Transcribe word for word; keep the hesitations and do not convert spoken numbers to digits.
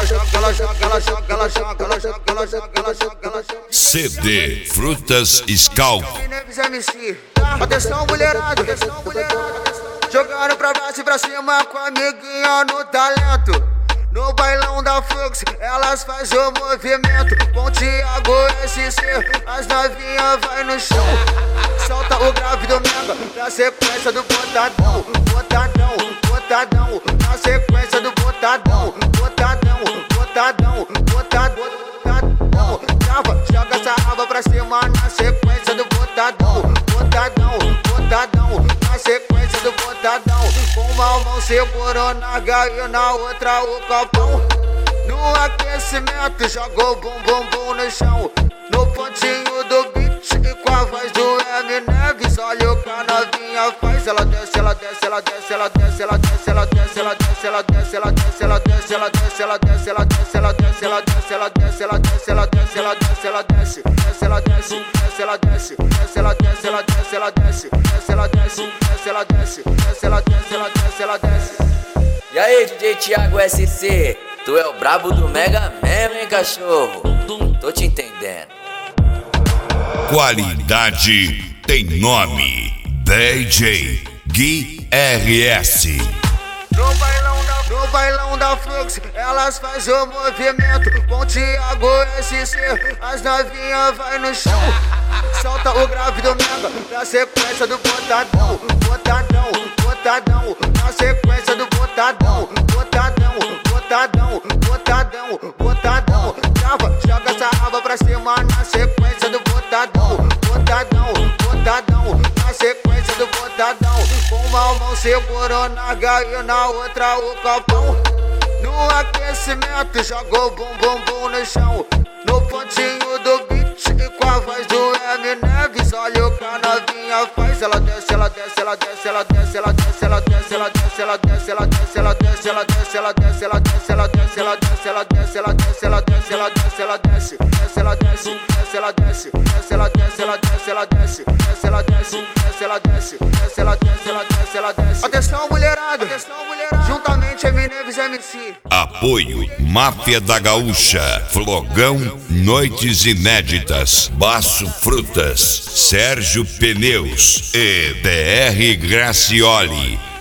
joga, ela joga, ela joga, ela joga, ela joga, ela joga, ela joga, ela joga. C D Frutas Scout. Atenção mulherada, atenção mulherada. Jogando pra baixo e pra cima com a amiguinha no talento. No bailão da Flux, elas fazem o movimento. Com Thiago S C, as novinhas vai no chão. Solta o grave do Mega, na sequência do botadão. Botadão, botadão, na sequência do botadão. Botadão, botadão, botadão, botadão. Trava, joga essa raba pra cima na sequência do botadão. Botadão, botadão, na sequência do botadão. Com uma mão segurou na gaia e na outra o copão. No aquecimento jogou bum bum bum no chão. No pontinho do beat e com a voz do M Neves. Olha o que a novinha faz. Ela desce, ela desce, ela desce, ela desce, ela desce, ela desce, ela desce, ela desce, ela desce, ela desce, ela desce, ela desce, ela desce, ela desce, ela desce, ela desce, ela desce, ela desce, ela desce, ela desce, desce, ela desce, desce, ela desce, desce, ela desce, ela desce, ela desce, desce, ela desce, desce, ela desce, desce, ela desce, ela desce, ela desce. E aí, D J Thiago S C, tu é o brabo do Mega mesmo, hein, cachorro? Tô te entendendo. Qualidade tem nome. D J Gui R S. No bailão da, no bailão da Flux, elas fazem o movimento. Com Thiago S C, as novinhas vai no chão. Solta o grave do Mega, na sequência do botadão. Botadão, botadão, na sequência do botadão. Botadão, botadão, botadão, botadão. Trava, joga essa raba pra cima na sequência do botadão. Botadão, botadão, na sequência do botadão. Com uma mão segurou na gaia e na outra o copão. No aquecimento jogou bum bum bum no chão. No pontinho do beat e com a voz do M Neves. Olha o que a novinha faz. Ela desce, ela desce, ela desce, ela desce, ela desce, ela desce, ela desce, ela desce, ela desce, ela desce, ela desce, ela desce, ela desce, ela desce, ela desce, ela desce, ela desce, ela desce, ela desce, ela desce, desce, ela desce, desce, ela desce, desce, ela desce, ela desce, ela desce, desce, ela desce, desce, ela desce, desce, ela desce, ela desce, ela desce. Atenção mulherada, atenção mulherada. Juntamente M Neves M C. Apoio Máfia da Gaúcha, Flogão, Noites Inéditas, Baço Frutas, Sérgio Pneus e D R Gracioli.